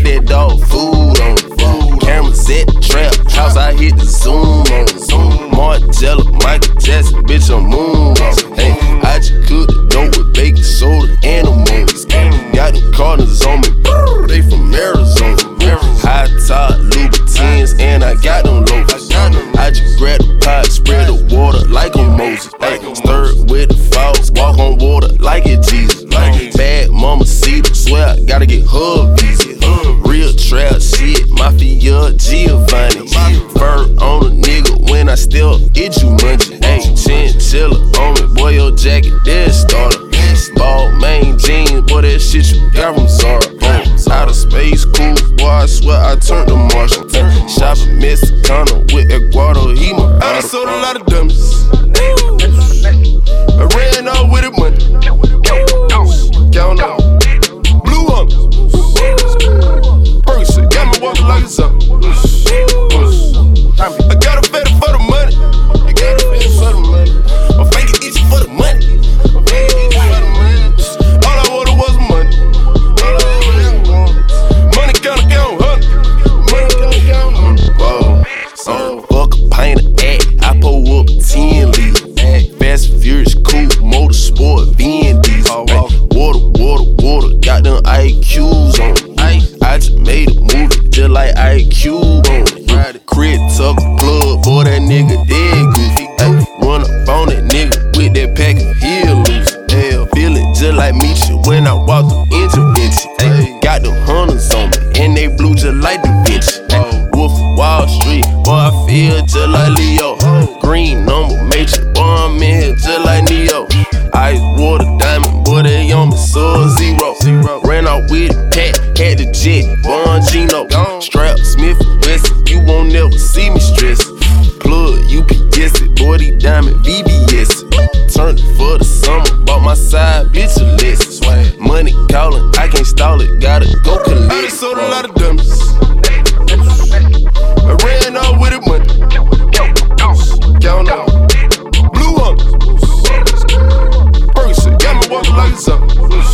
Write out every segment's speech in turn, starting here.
that dog food on it. Cameras at the trap house, I hit the zoom on it. Margiela, Michael Jackson, bitch, I'm moonwalking. Hey, I just cooked the dope with baking soda and ammonia. Got them Cardinals on me, they from Arizona. High top Louboutins, and I got them loafers. I just grabbed the pot, spread the water like a Moses. Hey, stirred with the frogs, walk on water like it Jesus. Bad mama see them, swear I gotta get her visa. Real trap shit, Mafia Giovanni. Fur on a nigga when I still get you munching. Hey, chinchilla on me, boy, your jacket, dead starter. Ball main jeans, boy, that shit you got from Zara. Outer space, cool, boy, I swear I turned to Martian. Shopping Mexicano with Eduardo, he my brother. I done sold a lot of dummies. I ran out with it money. Count up. Blue hunters. Percy, got me walking like it's up. I got a better for the money. I got a better for the money. My finger itchy for the money. My finger itchy for the money. All I wanted was money. Money count honey. Money count honey. Whoa. Fuck a pint of act. I pull up 10 liters. Fast and Furious, cool, motorsport, Vin Diesel. Water, got them IQs on it. I just made a movie just like IQ on it. Crit tuck plug, boy, that nigga dead goofy. Run up on that nigga with that pack of heel loose. Feeling just like Misha when I walk through intervention. Got them hunters on me, and they blue just like Da Vinci. Wolf of Wall Street, boy, I feel just like Leo. Green number matrix, boy, I'm in here just like Neo. Ice water diamond, boy, they on me Sub-Zero. Ran out with a pack, had the jet, Bongino. Strap Smith Wesson, you won't never see me stressing. Plug UPS it, boy, these diamond VBS. Turned it for the summer, bought my side bitch a lesson. Money calling, I can't stall it, gotta go collect. I done sold a lot of dummies. I ran out with it money. Count up. Blue hunters. Percy, got me walking like it's up.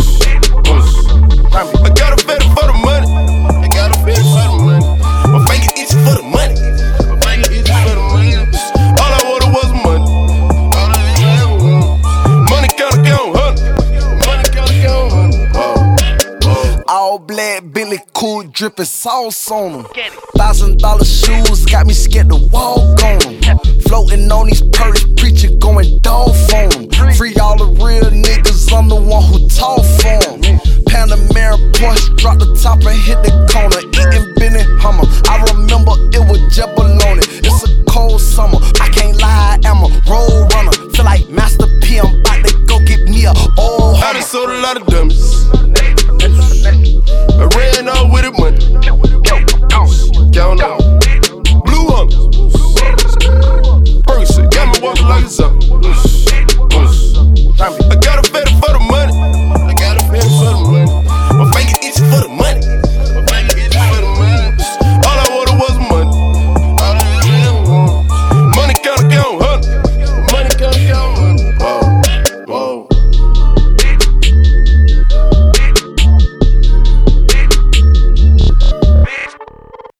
I got a better for the money. I got a better for the money. My finger itchy for the money. My finger itchy for the money. All I wanted was money. All I ever wanted. Money count honey. Money count honey. All black Bentley cool, dripping sauce on them. $1,000 shoes got me scared to walk on them. Floating on these perks, preacher going dog for them. Free all the real niggas, I'm the one who talk for them. Panamera Porsche, drop the top and hit the corner. Eating Benny Hummer, I remember it was just baloney. It's a cold summer, I can't lie, I'm a road runner. Feel like Master P, I'm about to go get me a old Hummer. I done sold a lot of dummies.